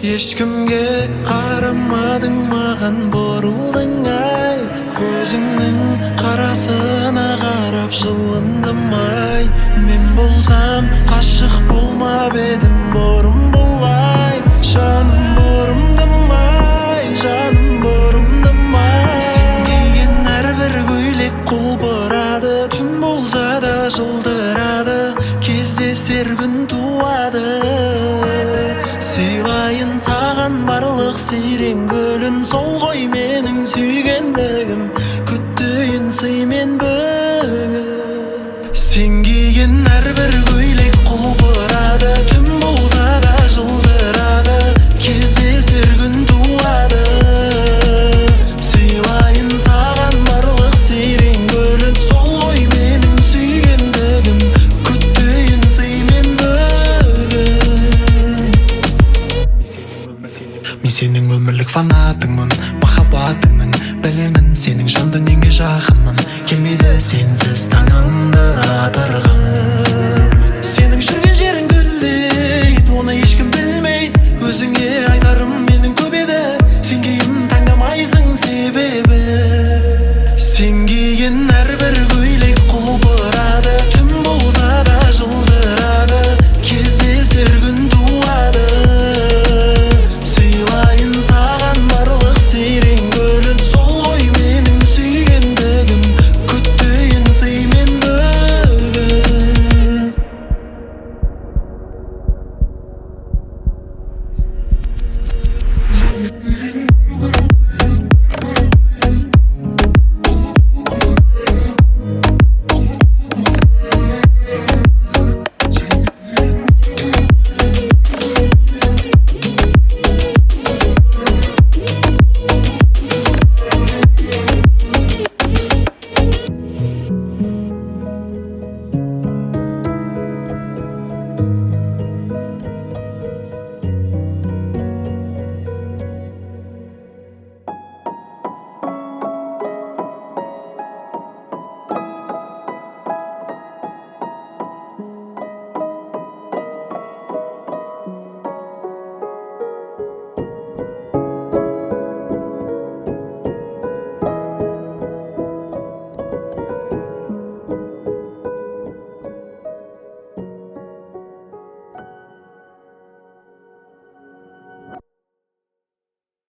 Ешкімге қарамадың, маған бұрылдың ай. Көзіңнің қарасына қарап жылындым ай. Мен болсам ғашық болмап едім бұрын бұлай. Жаным бұрымдым ай, жаным бұрымдым ай. Сен киген әрбір көйлек құлпырады, түн болса да жылдырады, кездесер күн туады. Сыйлайын саған барлық сирен гүлін, сол ғой менің сүйгендігім, күттейін сыймен бүгін. Сен киген әрбір көйлек құлпырады, түн болса да жылдырады, кездесер күн туады. Сыйлайын саған барлық сирен гүлін, сол ғой менің сүйгендігім, күттейін сыймен бүгін. Мен сенің өмірлік фанатыңмын, махаббатыңның білемін, сенің жан дүниеңе жақынмын, келмейді сенсіз таңымды атырғым. Сенің жүрген жерің гүлдейді, оны ешкім